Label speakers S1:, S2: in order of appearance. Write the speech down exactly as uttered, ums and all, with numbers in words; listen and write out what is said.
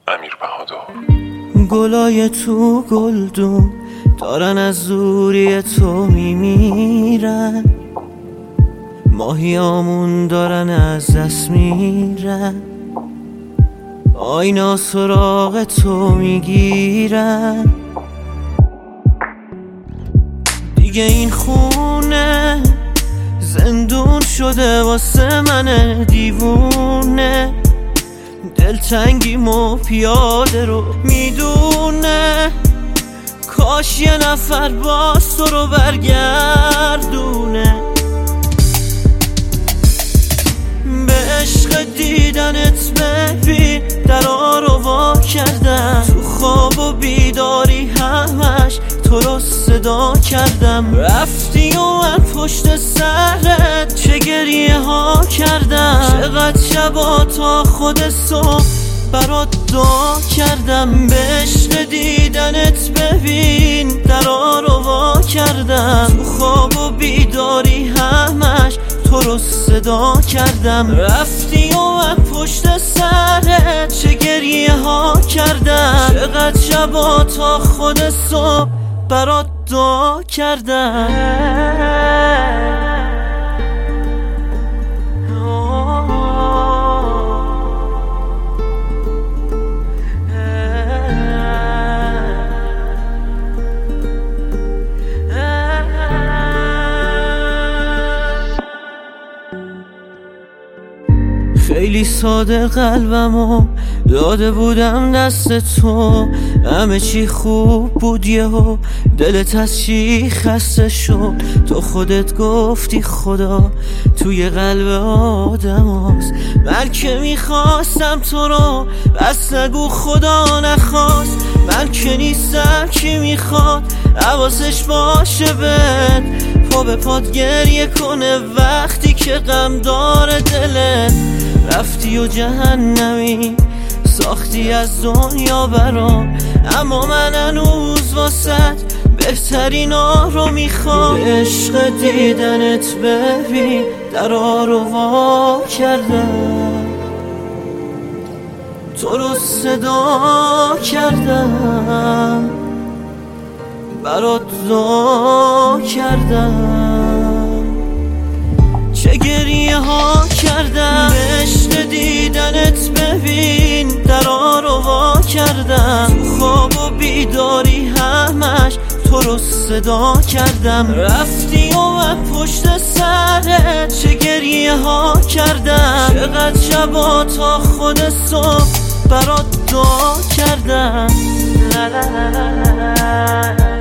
S1: امیر بهادر.
S2: گلای تو گلدون دارن از دوری تو میمیرن، ماهیامون دارن از دست میرن، آینا سراغ تو میگیرن. دیگه این خونه زندون شده واسه من دیوونه، دلتنگیمو پیاده رو میدونه، کاش یه نفر باز تو رو برگردونه. به عشق دیدنت ببین درا رو وا کردم، تو خواب و بیداری همش تو رو صدا کردم. رفتی و من پشت سرت چه گریه ها کردم، چقدر شبا تا خود صبح برات دعا کردم. به عشق دیدنت ببین درا رو وا کردم، تو خواب و بیداری همش تو رو صدا کردم. رفتی و من پشت سرت چه گریه ها کردم، چقدر شبا تا خود صبح برات دعا کردم. خیلی ساده قلبمو داده بودم دست تو، همه چی خوب بود یهو دلت از چی خسته شد. تو خودت گفتی خدا توی قلب آدم هست، من که میخواستم تو رو بس نگو خدا نخواست. من که نیستم کی میخواد حواسش باشه بد، پا به پات گریه کنه وقتی که غم داره دلت. رفتی و جهنمی ساختی از دنیا برام، اما من هنوز واسه بهترین ها رو میخوام. به عشق دیدنت ببین درا رو وا کردم، تو رو صدا کردم، برات دعا کردم، چه گریه ها کردم. به عشق دیدنت ببین درا رو وا کردم، تو خواب و بیداری همش تو رو صدا کردم. رفتی و من پشت سرت چه گریه ها کردم، چقدر شبا تا خود صبح برات دعا کردم.